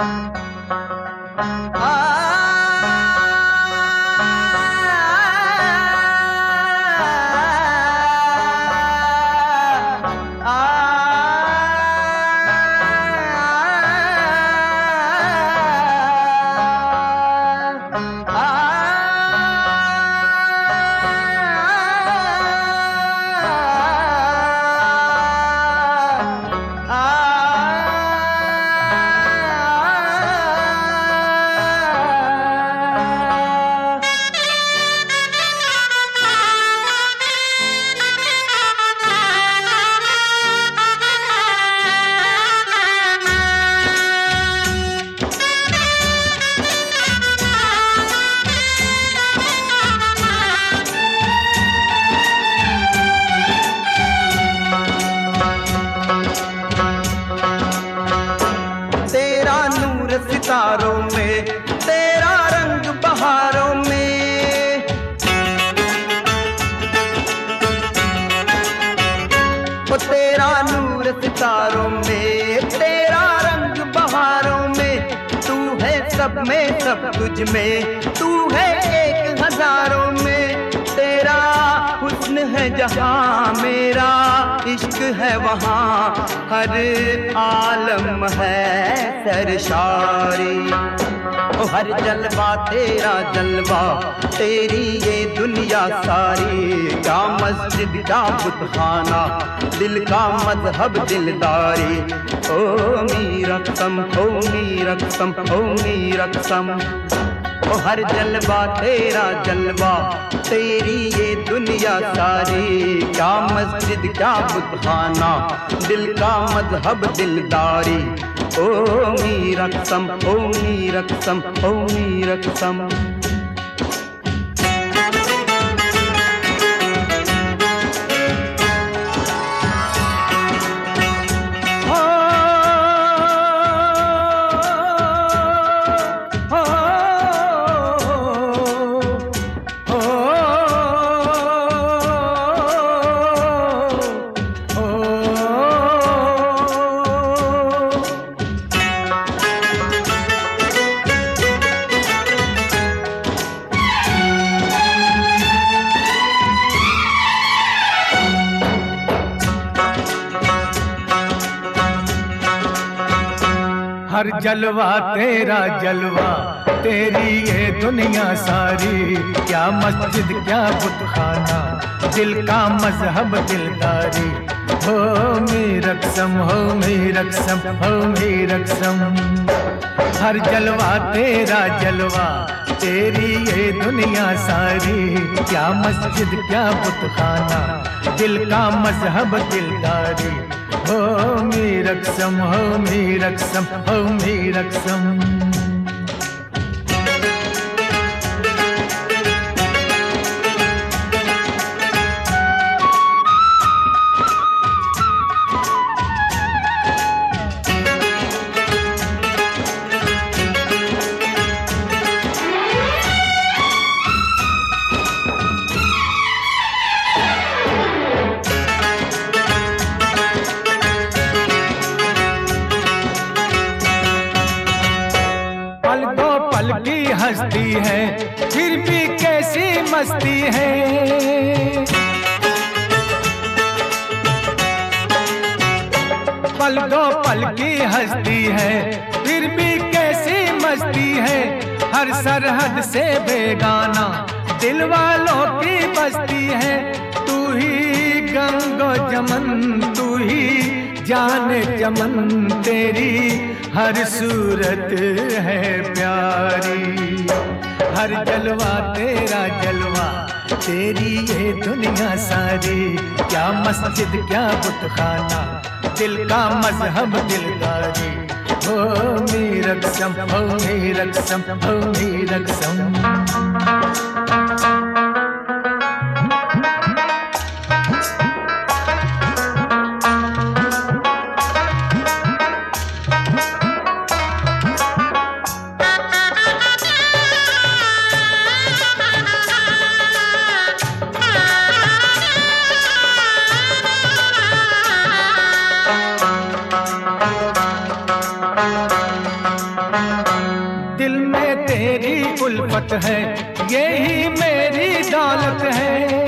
सितारों में, तेरा रंग बहारों में, वो तेरा नूर सितारों में, तेरा रंग बहारों में, तू है सब में सब तुझ में, तू है एक हजारों में, तेरा हुस्न है जहां, मेरा इश्क है वहां, हर आलम है सरशारी। ओ हर जलवा तेरा जलवा, तेरी ये दुनिया सारी, क्या मस्जिद क्या बुतखाना, दिल का मजहब दिलदारी। ओ मीरा कसम, ओ मीरा कसम, ओ मीरा कसम। ओ हर जलवा तेरा जलवा, तेरी ये दुनिया सारी, क्या मस्जिद क्या बुतखाना, दिल का मजहब दिलदारी। ओ मीरा कसम, ओ मीरा कसम, ओ मीरा कसम। हर जलवा तेरा जलवा, तेरी ये दुनिया सारी, क्या मस्जिद क्या बुतखाना, दिल का मजहब दिलदारी। हो मेरा कसम, हो मेरा कसम, हो मेरा कसम। हर जलवा तेरा जलवा, तेरी ये दुनिया सारी, क्या मस्जिद क्या बुतखाना, दिल का मजहब दिलदारी। हो मेरा कसम, हो मेरा कसम, हो मेरा कसम। पल की हस्ती है, फिर भी कैसी मस्ती है। पल दो पल की हस्ती है, फिर भी कैसी मस्ती है। हर सरहद से बेगाना, दिल वालों की बस्ती है। तू ही गंगो जमन, तू ही जाने चमन, तेरी हर सूरत है प्यारी। हर जलवा तेरा जलवा, तेरी ये दुनिया सारी, क्या मस्जिद क्या बुतखाना, दिल का मजहब दिलदारी। हो मेरा कसम, हो मेरा कसम, हो मेरा कसम। उल्फत है, यही मेरी दौलत है।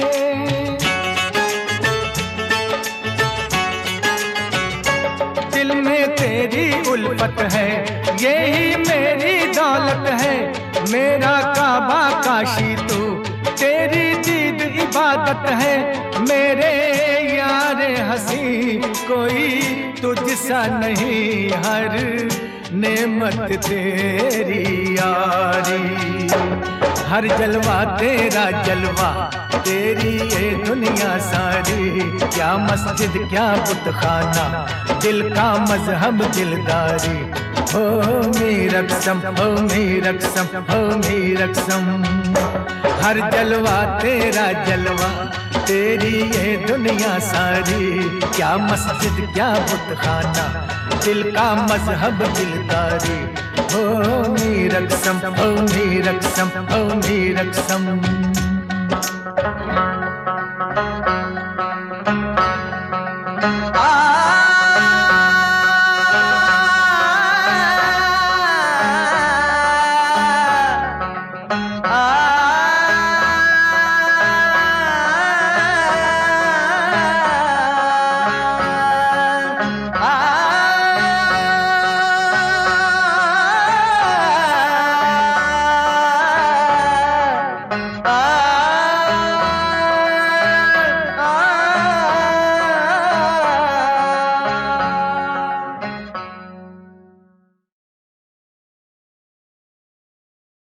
दिल में तेरी उल्फत है, यही मेरी दौलत है। मेरा काबा काशी तू, तेरी दीद इबादत है। मेरे यार हंसी कोई तुझसा नहीं, हर नेमत तेरी यारी। हर जलवा तेरा जलवा, तेरी ये दुनिया सारी। क्या मस्जिद क्या बुतखाना, दिल का मजहब दिलदारी। हो मेरा कसम, हो मेरा कसम, हो मेरा कसम। हर जलवा तेरा जलवा, तेरी ये दुनिया सारी। क्या मस्जिद क्या बुतखाना, दिल का मजहब दिलदारी। हो मेरा कसम, हो मेरा कसम, हो मेरा कसम।